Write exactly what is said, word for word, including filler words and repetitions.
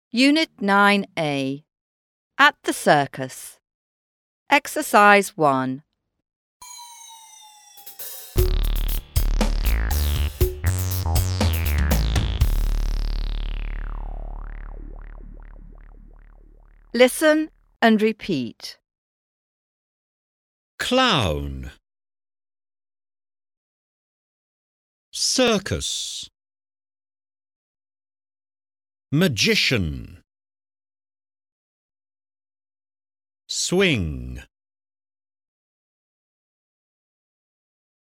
Unit nine A. At the circus. Exercise one. Listen and repeat. Clown, circus, magician, swing,